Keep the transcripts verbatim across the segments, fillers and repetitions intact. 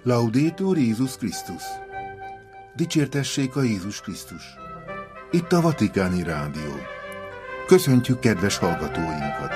Laudetur Jézus Krisztus! Dicsértessék a Jézus Krisztus! Itt a Vatikáni Rádió. Köszöntjük kedves hallgatóinkat!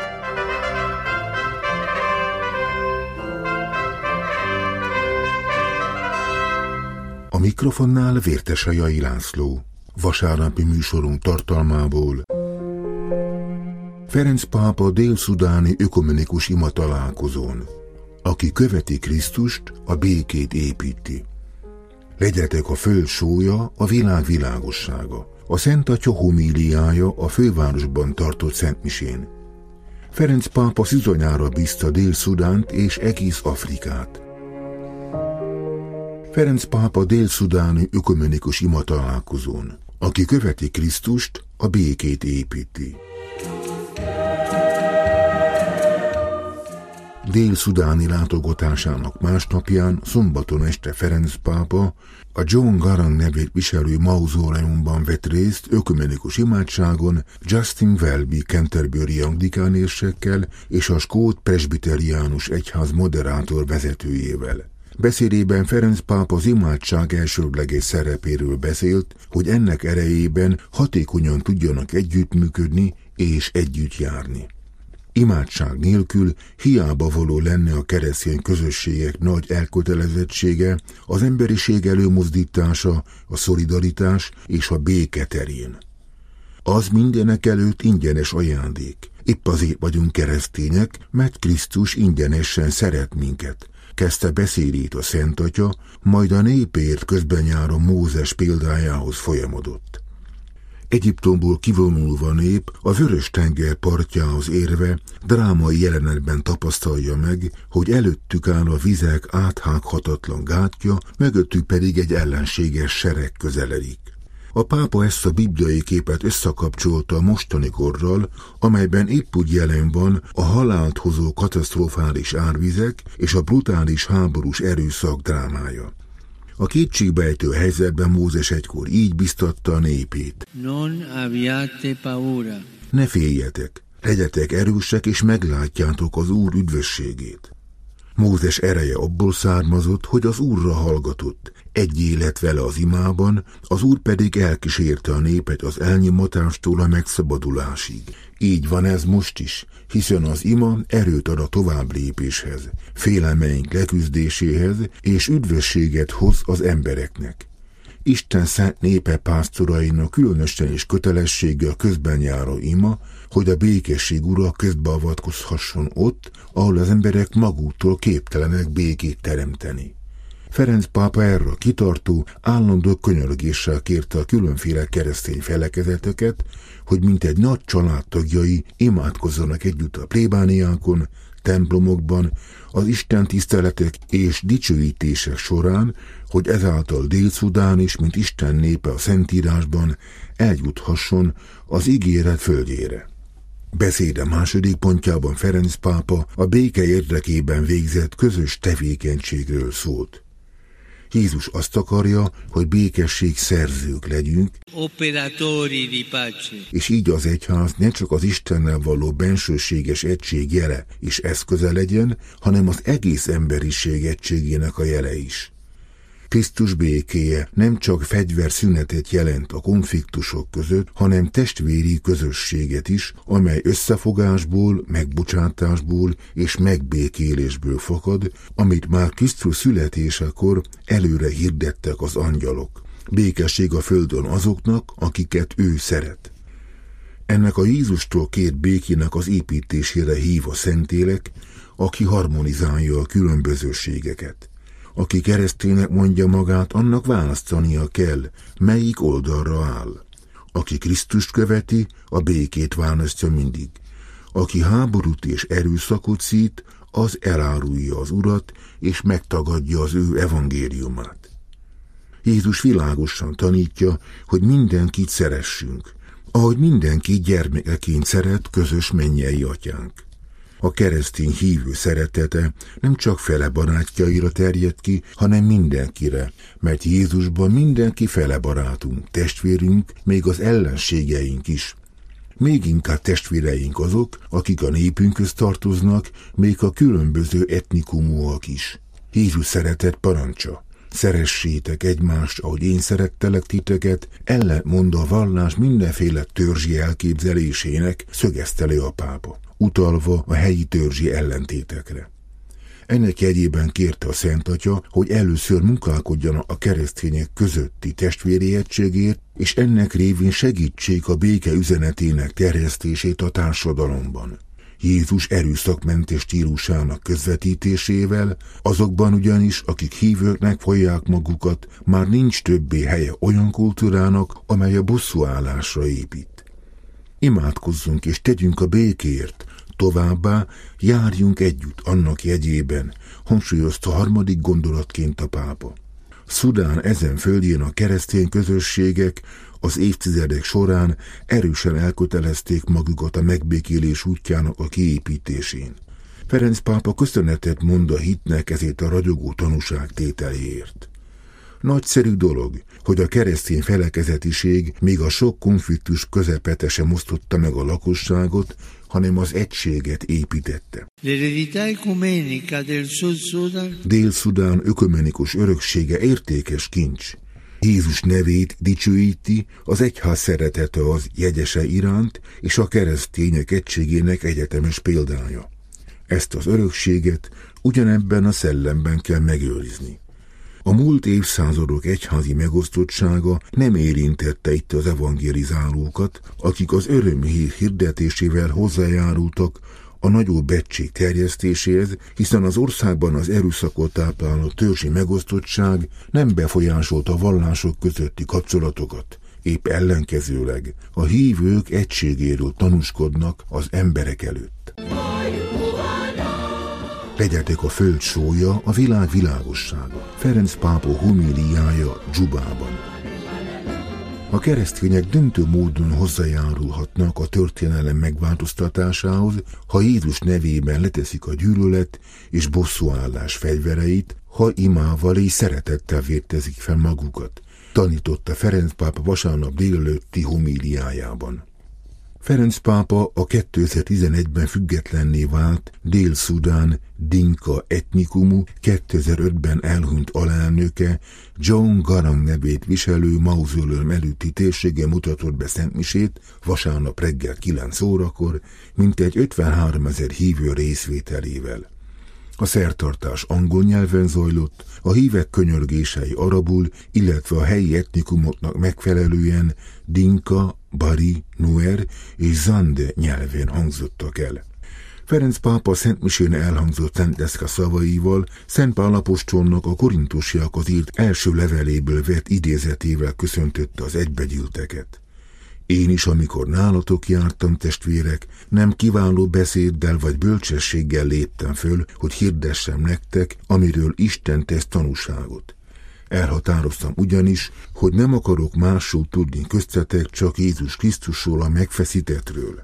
A mikrofonnál Vértesajai László. Vasárnapi műsorunk tartalmából: Ferenc pápa dél-szudáni ökumenikus ima találkozón. Aki követi Krisztust, a békét építi. Legyetek a föld sója, a világ világossága. A Szent Atya homíliája a fővárosban tartott szentmisén. Ferenc pápa szizonyára bízta Dél-Szudánt és egész Afrikát. Ferenc pápa dél-szudáni ökumenikus ima találkozón. Aki követi Krisztust, a békét építi. Dél-szudáni látogatásának másnapján, szombaton este Ferenc pápa a John Garang nevét viselő mauzóleumban vett részt ökumenikus imádságon Justin Welby Canterbury anglikán érsekkel és a skót presbiteriánus egyház moderátor vezetőjével. Beszédében Ferenc pápa az imádság elsődleges szerepéről beszélt, hogy ennek erejében hatékonyan tudjanak együttműködni és együtt járni. Imádság nélkül hiába való lenne a keresztény közösségek nagy elkötelezettsége, az emberiség előmozdítása, a szolidaritás és a béke terén. Az mindenek előtt ingyenes ajándék. Épp azért vagyunk keresztények, mert Krisztus ingyenesen szeret minket. Kezdte beszédét a Szent Atya, majd a népért közben járó Mózes példájához folyamodott. Egyiptomból kivonulva a nép a Vörös-tenger partjához érve drámai jelenetben tapasztalja meg, hogy előttük áll a vizek áthághatatlan gátja, mögöttük pedig egy ellenséges sereg közeledik. A pápa ezt a bibliai képet összekapcsolta a mostani korral, amelyben épp úgy jelen van a halált hozó katasztrofális árvizek és a brutális háborús erőszak drámája. A kétségbejtő helyzetben Mózes egykor így biztatta a népét. Non abbiate paura. Ne féljetek, legyetek erősek és meglátjátok az Úr üdvösségét. Mózes ereje abból származott, hogy az Úrra hallgatott, egyé lett vele az imában, az Úr pedig elkísérte a népet az elnyomatástól a megszabadulásig. Így van ez most is, hiszen az ima erőt ad a tovább lépéshez, félelmeink leküzdéséhez, és üdvösséget hoz az embereknek. Isten szent népe pásztorainak különösen is kötelessége a közben járó ima, hogy a békesség ura közbeavatkozhasson ott, ahol az emberek maguktól képtelenek békét teremteni. Ferenc pápa erre a kitartó, állandó könyörgéssel kérte a különféle keresztény felekezeteket, hogy mint egy nagy család tagjai imádkozzanak együtt a plébániákon, templomokban, az Isten tiszteletek és dicsőítések során, hogy ezáltal Dél-Szudán is, mint Isten népe a Szentírásban eljuthasson az ígéret földjére. Beszéde második pontjában Ferenc pápa a béke érdekében végzett közös tevékenységről szólt. Jézus azt akarja, hogy békesség szerzők legyünk, operatori di pace. És így az egyház ne csak az Istennel való bensőséges egység jele és eszköze legyen, hanem az egész emberiség egységének a jele is. Krisztus békéje nem csak fegyverszünetet jelent a konfliktusok között, hanem testvéri közösséget is, amely összefogásból, megbocsátásból és megbékélésből fakad, amit már Krisztus születésekor előre hirdettek az angyalok. Békesség a földön azoknak, akiket ő szeret. Ennek a Jézustól kért békének az építésére hív a Szentlélek, aki harmonizálja a különbözőségeket. Aki kereszténynek mondja magát, annak választania kell, melyik oldalra áll. Aki Krisztust követi, a békét választja mindig. Aki háborút és erőszakot szít, az elárulja az Urat, és megtagadja az ő evangéliumát. Jézus világosan tanítja, hogy mindenkit szeressünk, ahogy mindenki gyermekeként szeret közös mennyei atyánk. A keresztény hívő szeretete nem csak fele barátjaira terjed ki, hanem mindenkire, mert Jézusban mindenki fele barátunk, testvérünk, még az ellenségeink is. Még inkább testvéreink azok, akik a népünkhöz tartoznak, még a különböző etnikumúak is. Jézus szeretett parancsa. Szeressétek egymást, ahogy én szerettelek titeket, ellentmond a vallás mindenféle törzsi elképzelésének, szögezte le a pápa, utalva a helyi törzsi ellentétekre. Ennek jegyében kérte a Szent Atya, hogy először munkálkodjanak a keresztények közötti testvéri egységért, és ennek révén segítsék a béke üzenetének terjesztését a társadalomban. Jézus erőszakmentes stílusának közvetítésével, azokban ugyanis, akik hívőknek vallják magukat, már nincs többé helye olyan kultúrának, amely a bosszúállásra épít. Imádkozzunk és tegyünk a békért, továbbá járjunk együtt annak jegyében, hangsúlyozta harmadik gondolatként a pápa. Szudán ezen földjén a keresztény közösségek az évtizedek során erősen elkötelezték magukat a megbékélés útjának a kiépítésén. Ferenc pápa köszönetet mond a hitnek ezért a ragyogó tanúságtételéért. Nagyszerű dolog, hogy a keresztény felekezetiség még a sok konfliktus közepete sem osztotta meg a lakosságot, hanem az egységet építette. Dél-Szudán ökumenikus öröksége értékes kincs. Jézus nevét dicsőíti, az egyház szeretete az jegyese iránt, és a keresztények egységének egyetemes példája. Ezt az örökséget ugyanebben a szellemben kell megőrizni. A múlt évszázadok egyházi megosztottsága nem érintette itt az evangelizálókat, akik az örömhír hirdetésével hozzájárultak a nagyobb egység terjesztéséhez, hiszen az országban az erőszakot tápláló törzsi megosztottság nem befolyásolta a vallások közötti kapcsolatokat. Épp ellenkezőleg a hívők egységéről tanúskodnak az emberek előtt. Legyetek a föld sója, a világ világossága. Ferenc pápa homíliája Dzsubában. A keresztények döntő módon hozzájárulhatnak a történelem megváltoztatásához, ha Jézus nevében leteszik a gyűlölet és bosszúállás fegyvereit, ha imával és szeretettel vértezik fel magukat, tanította Ferenc pápa vasárnap délelőtti homíliájában. Ferenc pápa a kétezer-tizenegyben függetlenné vált Dél-Szudán Dinka etnikumú kétezer-ötben elhunyt alelnöke John Garang nevét viselő mauzóleum előtti térsége mutatott be szentmisét vasárnap reggel kilenc órakor, mintegy ötvenháromezer hívő részvételével. A szertartás angol nyelven zajlott, a hívek könyörgései arabul, illetve a helyi etnikumoknak megfelelően Dinka, Bari, Nuer és Zande nyelvén hangzottak el. Ferenc pápa szentmisén elhangzott Szentdeszka szavaival Szent Pál apostolnak a korintusiakhoz írt első leveléből vett idézetével köszöntötte az egybegyűlteket. Én is, amikor nálatok jártam, testvérek, nem kiváló beszéddel vagy bölcsességgel léptem föl, hogy hirdessem nektek, amiről Isten tesz tanúságot. Elhatároztam ugyanis, hogy nem akarok másról tudni köztetek, csak Jézus Krisztusról, a megfeszítettről.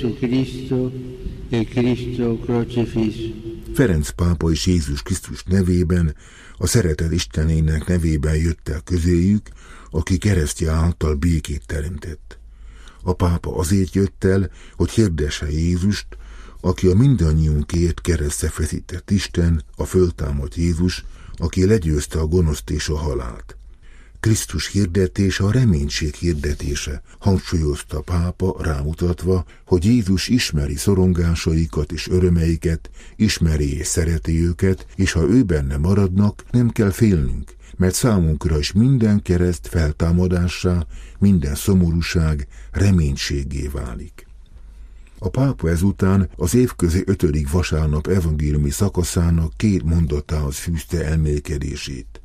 Ferenc pápa és Jézus Krisztus nevében, a szeretet Istenének nevében jött el közéjük, aki keresztje által békét teremtett. A pápa azért jött el, hogy hirdesse Jézust, aki a mindannyiunkért keresztre feszített Isten, a föltámadt Jézus, aki legyőzte a gonoszt és a halált. Krisztus hirdetése a reménység hirdetése, hangsúlyozta a pápa rámutatva, hogy Jézus ismeri szorongásaikat és örömeiket, ismeri és szereti őket, és ha ő benne maradnak, nem kell félnünk, mert számunkra is minden kereszt feltámadássá, minden szomorúság reménységgé válik. A pápa ezután az évközi ötödik vasárnap evangéliumi szakaszának két mondatához fűzte elmélkedését.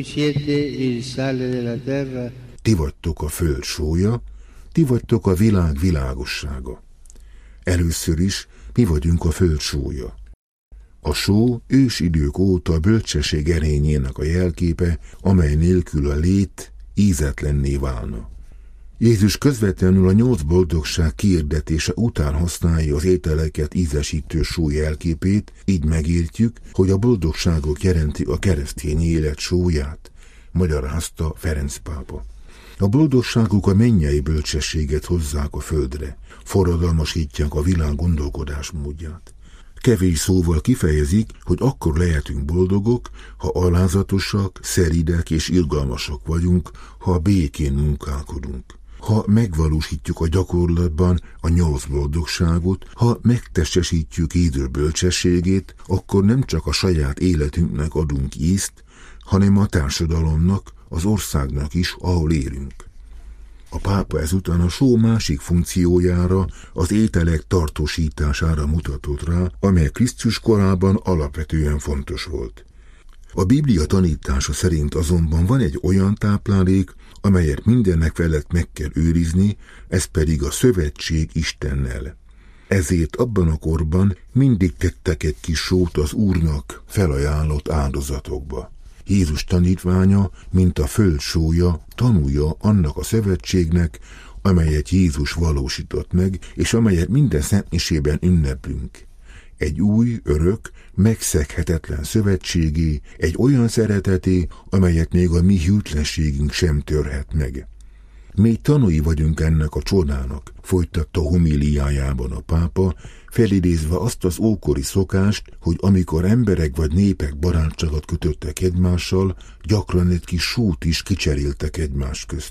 Ti vagytok a föld sója, ti vagytok a világ világossága. Először is mi vagyunk a föld sója. A só ősidők óta a bölcsesség erényének a jelképe, amely nélkül a lét ízetlenné válna. Jézus közvetlenül a nyolc boldogság kiirdetése után használja az ételeket ízesítő só jelképét, így megértjük, hogy a boldogságok jelenti a keresztény élet sóját, magyarázta Ferenc pápa. A boldogságok a mennyei bölcsességet hozzák a földre, forradalmasítják a világ gondolkodásmódját. Kevés szóval kifejezik, hogy akkor lehetünk boldogok, ha alázatosak, szeridek és irgalmasak vagyunk, ha békén munkálkodunk. Ha megvalósítjuk a gyakorlatban a nyolc boldogságot, ha megtestesítjük Jézus bölcsességét, akkor nem csak a saját életünknek adunk ízt, hanem a társadalomnak, az országnak is, ahol élünk. A pápa ezután a só másik funkciójára, az ételek tartósítására mutatott rá, amely Krisztus korában alapvetően fontos volt. A Biblia tanítása szerint azonban van egy olyan táplálék, amelyet mindennek felett meg kell őrizni, ez pedig a szövetség Istennel. Ezért abban a korban mindig tettek egy kis sót az Úrnak felajánlott áldozatokba. Jézus tanítványa, mint a föld sója, tanulja annak a szövetségnek, amelyet Jézus valósított meg, és amelyet minden szentmisében ünneplünk. Egy új, örök, megszeghetetlen szövetségé, egy olyan szereteté, amelyet még a mi hűtlenségünk sem törhet meg. Mi tanúi vagyunk ennek a csodának, folytatta homíliájában a pápa, felidézve azt az ókori szokást, hogy amikor emberek vagy népek barátságot kötöttek egymással, gyakran egy kis sót is kicseréltek egymás közt.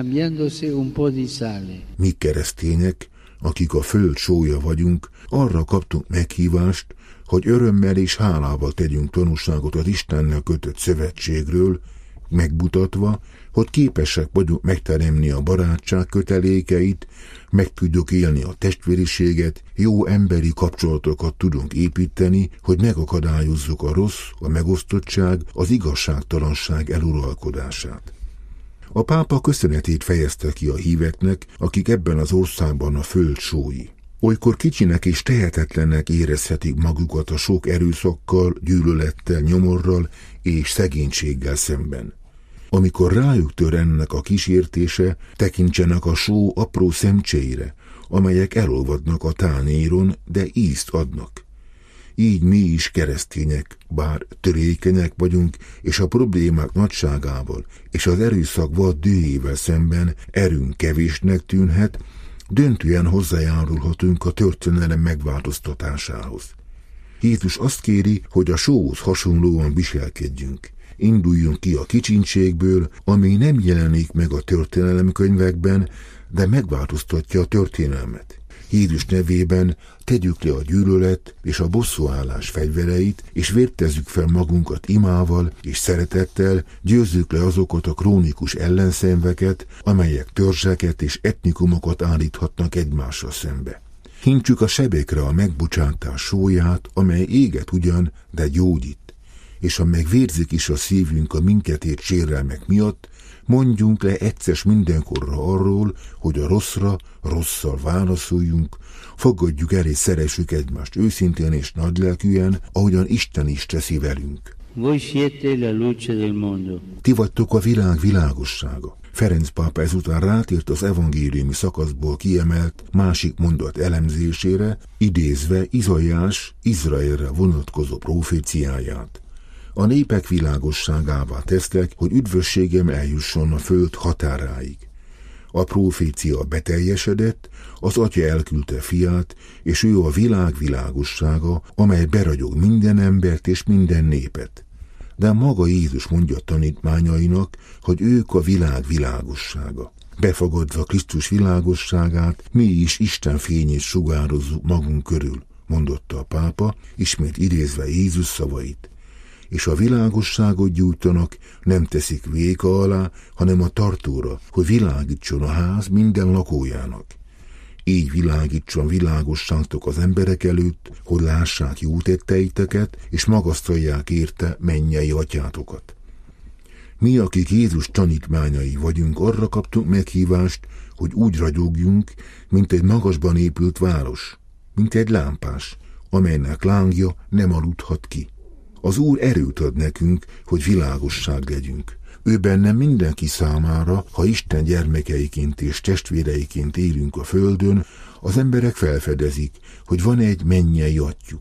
Mi keresztények, akik a föld sója vagyunk, arra kaptunk meghívást, hogy örömmel és hálával tegyünk tanúságot az Istennel kötött szövetségről, megmutatva, hogy képesek vagyunk megteremni a barátság kötelékeit, meg tudjuk élni a testvériséget, jó emberi kapcsolatokat tudunk építeni, hogy megakadályozzuk a rossz, a megosztottság, az igazságtalanság eluralkodását. A pápa köszönetét fejezte ki a híveknek, akik ebben az országban a föld sói. Olykor kicsinek és tehetetlennek érezhetik magukat a sok erőszakkal, gyűlölettel, nyomorral és szegénységgel szemben. Amikor rájuk tör ennek a kísértése, tekintsenek a só apró szemcseire, amelyek elolvadnak a tányéron, de ízt adnak. Így mi is keresztények, bár törékenyek vagyunk, és a problémák nagyságával és az erőszak vad dühével szemben erőnk kevésnek tűnhet, döntően hozzájárulhatunk a történelem megváltoztatásához. Jézus azt kéri, hogy a sóhoz hasonlóan viselkedjünk. Induljunk ki a kicsinységből, ami nem jelenik meg a történelemkönyvekben, de megváltoztatja a történelmet. Jézus nevében tegyük le a gyűlölet és a bosszúállás fegyvereit, és vértezzük fel magunkat imával és szeretettel, győzzük le azokat a krónikus ellenszenveket, amelyek törzseket és etnikumokat állíthatnak egymással szembe. Hintsük a sebekre a megbocsátás sóját, amely éget ugyan, de gyógyít, és amely vérzik is a szívünk a minket ért sérelmek miatt, mondjunk le egyszer mindenkorra arról, hogy a rosszra rosszal válaszoljunk, fogadjuk el és szeressük egymást őszintén és nagylelkűen, ahogyan Isten is teszi velünk. Voi siete la luce del mondo. Ti vagytok a világ világossága. Ferenc pápa ezután rátért az evangéliumi szakaszból kiemelt másik mondat elemzésére, idézve Izaiás Izraelre vonatkozó proféciáját. A népek világosságává tesztek, hogy üdvösségem eljusson a föld határáig. A profécia beteljesedett, az Atya elküldte fiát, és ő a világ világossága, amely beragyog minden embert és minden népet. De maga Jézus mondja tanítmányainak, hogy ők a világ világossága. Befogadva Krisztus világosságát, mi is Isten fényét sugározzuk magunk körül, mondotta a pápa, ismét idézve Jézus szavait. És a világosságot gyújtanak, nem teszik véka alá, hanem a tartóra, hogy világítson a ház minden lakójának. Így világítson világosságtok az emberek előtt, hogy lássák jó tetteiteket, és magasztalják érte mennyei atyátokat. Mi, akik Jézus tanítmányai vagyunk, arra kaptunk meghívást, hogy úgy ragyogjunk, mint egy magasban épült város, mint egy lámpás, amelynek lángja nem aludhat ki. Az Úr erőt ad nekünk, hogy világosság legyünk. Ő benne mindenki számára, ha Isten gyermekeiként és testvéreiként élünk a földön, az emberek felfedezik, hogy van egy mennyei atyjuk.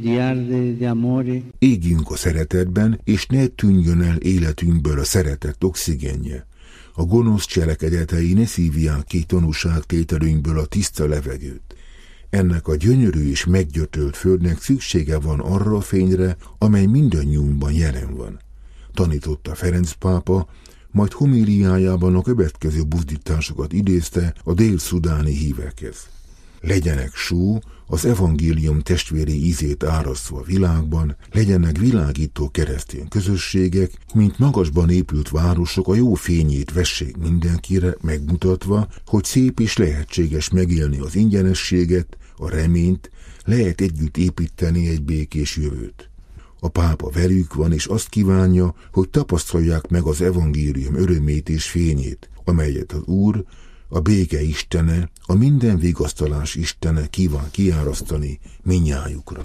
Égjünk a szeretetben, és ne tűnjön el életünkből a szeretet oxigénje. A gonosz cselekedetei ne szívják ki tanúságtételünkből a tiszta levegőt. Ennek a gyönyörű és meggyötölt földnek szüksége van arra a fényre, amely mindannyiunkban jelen van. Tanította Ferenc pápa, majd homíliájában a következő buzdításokat idézte a dél-szudáni hívekhez. Legyenek só, az evangélium testvéri ízét árasztva a világban, legyenek világító keresztény közösségek, mint magasban épült városok a jó fényét vessék mindenkire, megmutatva, hogy szép és lehetséges megélni az ingyenességet, a reményt, lehet együtt építeni egy békés jövőt. A pápa velük van, és azt kívánja, hogy tapasztalják meg az evangélium örömét és fényét, amelyet az Úr, a béke istene, a minden vigasztalás istene kíván kiárasztani mindnyájukra.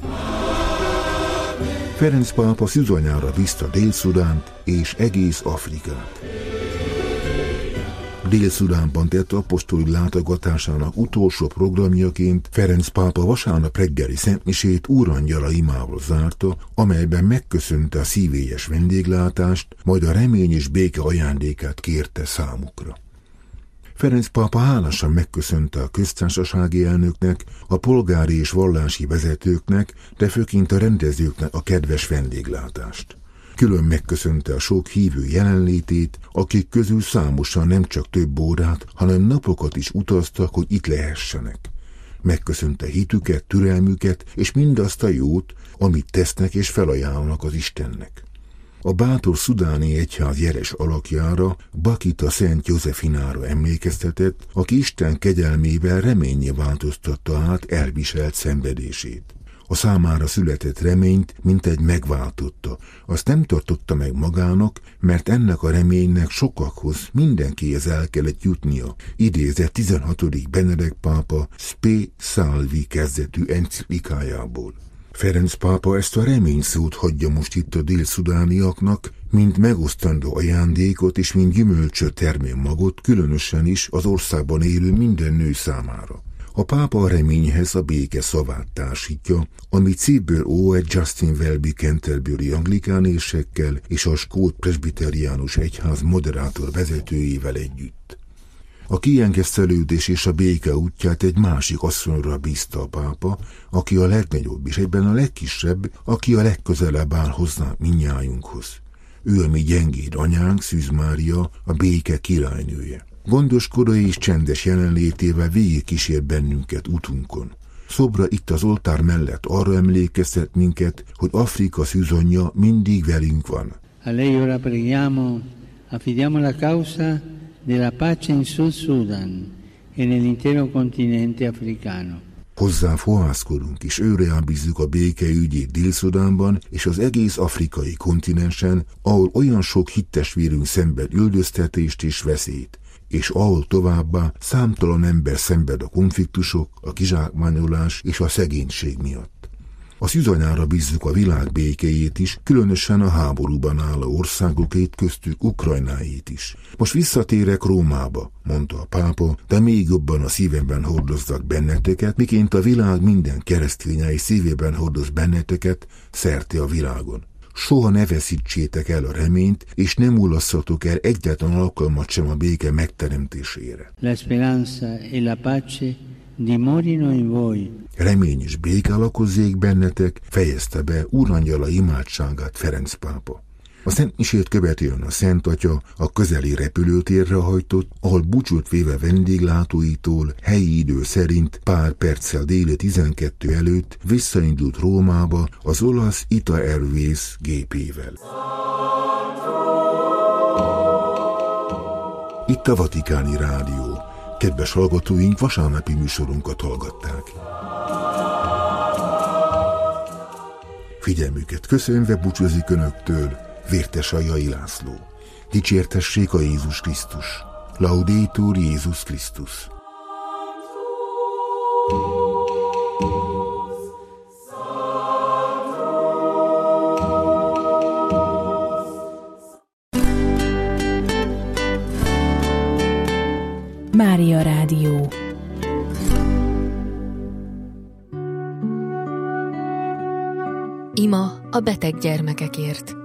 Ferenc pápa szűzanyára bízta Dél-Szudánt és egész Afrikát. Dél-Szudánban tett apostoli látogatásának utolsó programjaként Ferenc pápa vasárnap reggeli szentmisét úrangyala imával zárta, amelyben megköszönte a szívélyes vendéglátást, majd a remény és béke ajándékát kérte számukra. Ferenc pápa hálásan megköszönte a köztársasági elnöknek, a polgári és vallási vezetőknek, de főként a rendezőknek a kedves vendéglátást. Külön megköszönte a sok hívő jelenlétét, akik közül számosan nem csak több órát, hanem napokat is utaztak, hogy itt lehessenek. Megköszönte hitüket, türelmüket és mindazt a jót, amit tesznek és felajánlnak az Istennek. A bátor szudáni egyház jeles alakjára, Bakita Szent Józsefinára emlékeztetett, aki Isten kegyelmével reménnyé változtatta át elviselt szenvedését. A számára született reményt mintegy megváltotta, azt nem tartotta meg magának, mert ennek a reménynek sokakhoz, mindenkihez el kellett jutnia, idézett tizenhatodik Benedek pápa Spe Salvi kezdetű enciklikájából. Ferenc pápa ezt a reményszót hagyja most itt a dél-szudániaknak, mint megosztandó ajándékot és mint gyümölcsöt termő magot, különösen is az országban élő minden nő számára. A pápa a reményhez a béke szavát társítja, amit szívből ó egy Justin Welby Canterbury anglikánésekkel és a skót presbiteriánus egyház moderátor vezetőjével együtt. A kiengesztelődés és a béke útját egy másik asszonyra bízta a pápa, aki a legnagyobb és egyben a legkisebb, aki a legközelebb áll hozzánk mindnyájunkhoz. Ő a mi gyengéd anyánk, Szűz Mária, a béke királynője. Gondoskodó és csendes jelenlétével végigkísér bennünket utunkon. Szobra itt az oltár mellett arra emlékeztet minket, hogy Afrika szűzanyja mindig velünk van. A lei ora preghiamo, affidiamo la causa della pace in Sud Sudan e nell'intero continente africano. Hozzá fohászkodunk, és őre bízzuk a béke ügyét Dél-Szudánban és az egész afrikai kontinensen, ahol olyan sok hittestvérünk szenved üldöztetést és veszélyt, és ahol továbbá számtalan ember szenved a konfliktusok, a kizsákmányolás és a szegénység miatt. A szűzanyára bízzuk a világ békéjét is, különösen a háborúban álló országokét, köztük Ukrajnáét is. Most visszatérek Rómába, mondta a pápa, de még jobban a szívemben hordoznak benneteket, miként a világ minden keresztényei szívében hordoz benneteket szerte a világon. Soha ne veszítsétek el a reményt, és nem mulaszthatok el egyetlen alkalmat sem a béke megteremtésére. La speranza e la pace dimorino in voi. Remény és béke lakozzék bennetek, fejezte be úrangyala imádságát Ferenc pápa. A szentmisét követően a Szent Atya a közeli repülőtérre hajtott, ahol búcsút véve vendéglátóitól helyi idő szerint pár perccel déli tizenkettő előtt visszaindult Rómába az olasz Ita Airways gépével. Itt a Vatikáni Rádió. Kedves hallgatóink, vasárnapi műsorunkat hallgatták. Figyelmüket köszönve búcsúzik Önöktől Vértes Ajai László. Dicsértessék a Jézus Krisztus. Laudetur Jézus Krisztus. Mária Rádió. Ima a beteg gyermekekért.